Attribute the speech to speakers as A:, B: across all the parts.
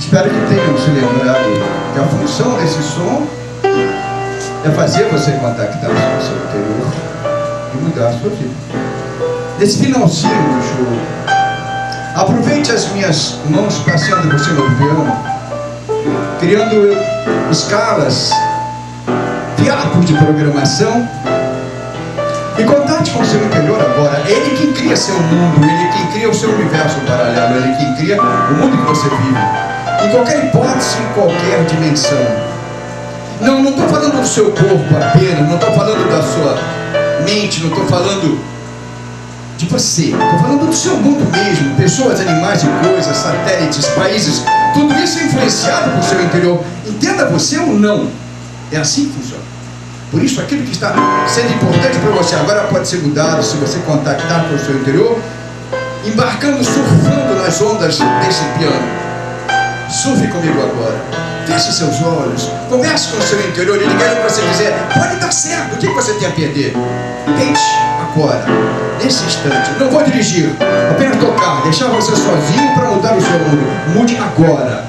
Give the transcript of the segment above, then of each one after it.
A: Espero que tenham se lembrado que a função desse som é fazer você contactar com o seu interior e mudar a sua vida. Nesse finalzinho do show, aproveite as minhas mãos passeando por cima do piano, criando escalas, fiapos de programação, e contate com o seu interior agora. Ele quem cria seu mundo, ele quem cria o seu universo paralelo, ele quem cria o mundo que você vive, em qualquer hipótese, em qualquer dimensão. Não estou falando do seu corpo apenas, não estou falando da sua mente, não estou falando de você, estou falando do seu mundo mesmo. Pessoas, animais e coisas, satélites, países, tudo isso é influenciado por seu interior. Entenda você ou não, é assim que funciona. Por isso, aquilo que está sendo importante para você agora pode ser mudado se você contactar com o seu interior, embarcando, surfando nas ondas desse piano. Surfe comigo agora. Feche seus olhos, converse com o seu interior. Ele quer para você dizer: pode dar certo, o que você tem a perder? Tente agora, nesse instante. Não vou dirigir, apenas tocar, deixar você sozinho para mudar o seu mundo. Mude agora.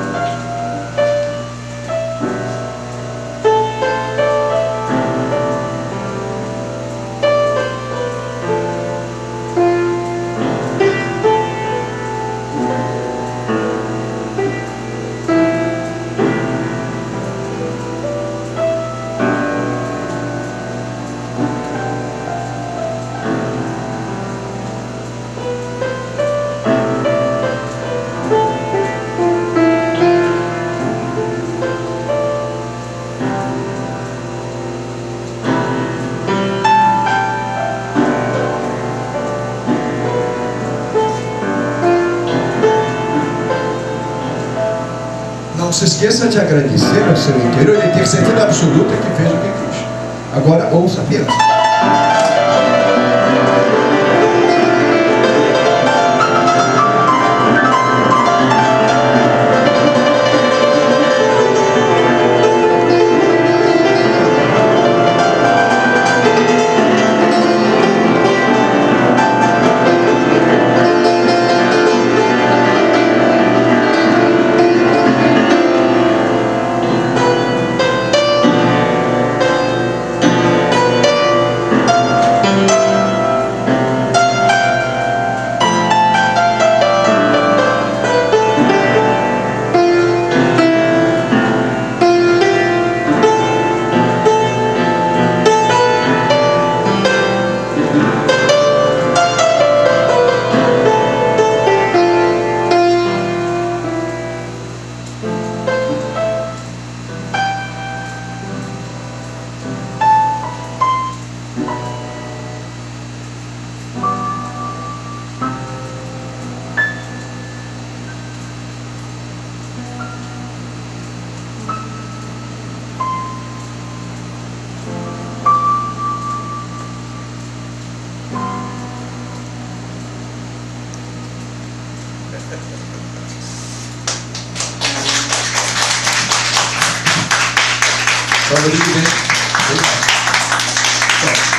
A: Não se esqueça de agradecer ao seu interior e ter certeza absoluta que fez o que quis. Agora ouça apenas. Somebody,